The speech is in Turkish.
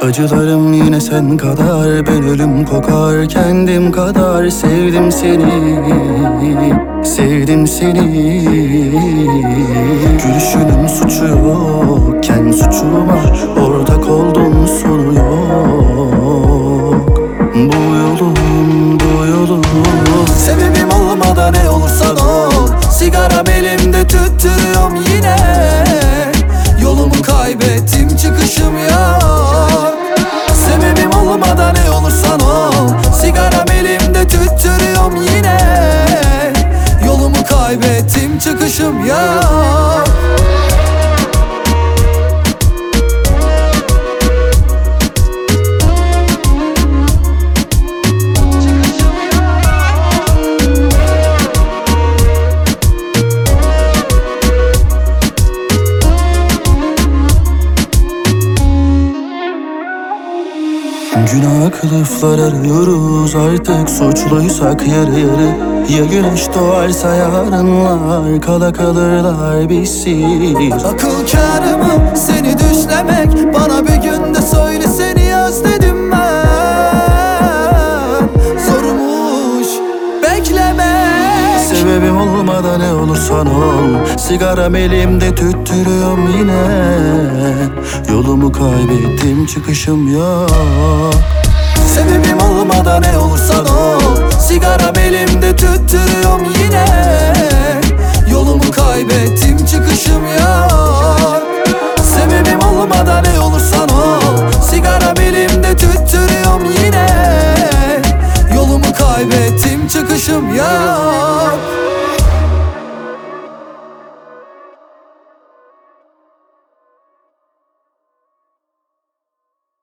Acılarım yine sen kadar, ben ölüm kokar kendim kadar. Sevdim seni, sevdim seni. Gülüşünün suçu yokken suçuma ortak oldum, sonu yok. Bu yolun sebebim olmadan ne olursan ol. Sigaram elimde tüttürüyorum yine. Yolumu kaybettim, çıkışım yok. Sebebim olmadan ne olursan ol. Sigaram elimde tüttürüyorum yine. Yolumu kaybettim, çıkışım yok. Günah kılıflar arıyoruz, artık suçluysak yarı yarı. Ya güneş doğarsa yarınlar, kala kalırlar bizsiz. Akıl kârı mı seni düşlemek? Bana bir günde söyle, seni özledim ben. Zormuş beklemek. Sebebim olmadan ne olursan ol. Sigaram elimde tüttürüyorum yine. Yolumu kaybettim, çıkışım yok. Sebebim olmadan ne olursan ol. Sigaram elimde tüttürüyorum yine. Yolumu kaybettim, çıkışım yok. Sebebim olmadan ne olursan ol. Sigaram elimde tüttürüyorum yine. Yolumu kaybettim, çıkışım yok.